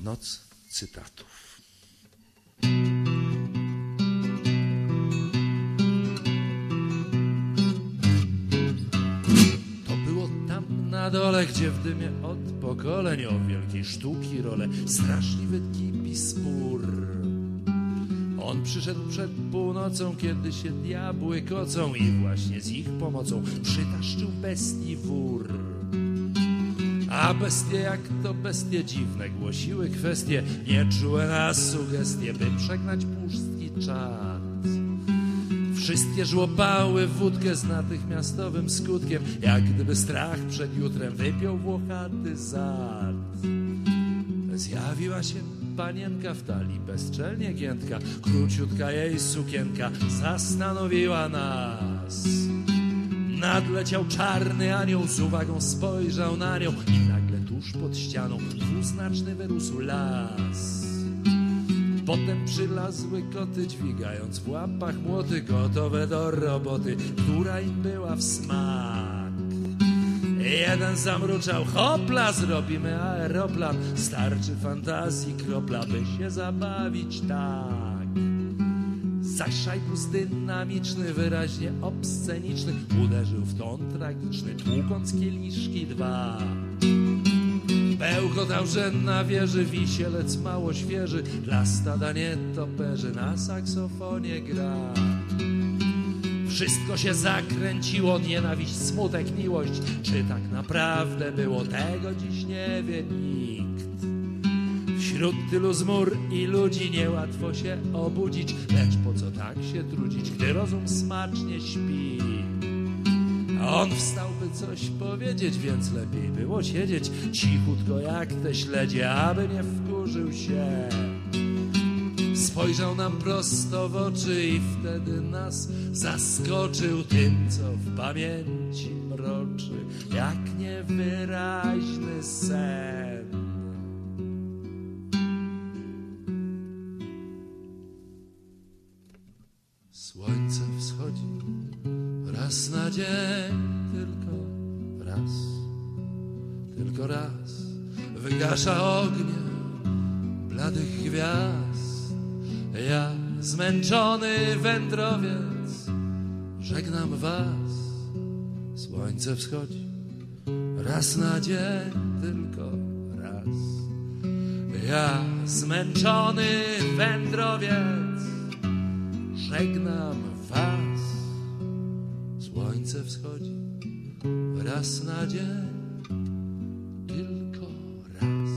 Noc cytatów. To było tam na dole, gdzie w dymie od pokoleń o wielkiej sztuki rolę straszliwy kipi spór. On przyszedł przed północą, kiedy się diabły kocą i właśnie z ich pomocą przytaszczył bestii wór. A bestie jak to bestie dziwne głosiły kwestie nieczułe na sugestie, by przegnać pustki czad. Wszystkie żłopały wódkę z natychmiastowym skutkiem, jak gdyby strach przed jutrem wypiął włochaty zad. Zjawiła się panienka w talii, bezczelnie giętka, króciutka jej sukienka zastanowiła nas. Nadleciał czarny anioł, z uwagą spojrzał na nią i nagle tuż pod ścianą dwuznaczny wyrósł las. Potem przylazły koty, dźwigając w łapach młoty, gotowe do roboty, która im była w smak. Jeden zamruczał, hopla, zrobimy aeroplan, starczy fantazji kropla, by się zabawić tak. Zaś szajbus dynamiczny, wyraźnie obsceniczny, uderzył w ton tragiczny, tłukąc kieliszki dwa. Bełkotał, że na wieży wisielec mało świeży, dla stada nietoperzy na saksofonie gra. Wszystko się zakręciło, nienawiść, smutek, miłość. Czy tak naprawdę było, tego dziś nie wie nikt. Wśród tylu zmur i ludzi niełatwo się obudzić, lecz po co tak się trudzić, gdy rozum smacznie śpi? On wstał, by coś powiedzieć, więc lepiej było siedzieć cichutko jak te śledzie, aby nie wkurzył się. Spojrzał nam prosto w oczy i wtedy nas zaskoczył tym, co w pamięci mroczy, jak niewyraźny sen. Słońce wschodzi raz na dzień, tylko raz wygasza ognie bladych gwiazd. Ja, zmęczony wędrowiec, żegnam was. Słońce wschodzi raz na dzień, tylko raz. Ja, zmęczony wędrowiec, żegnam was. Słońce wschodzi raz na dzień, tylko raz.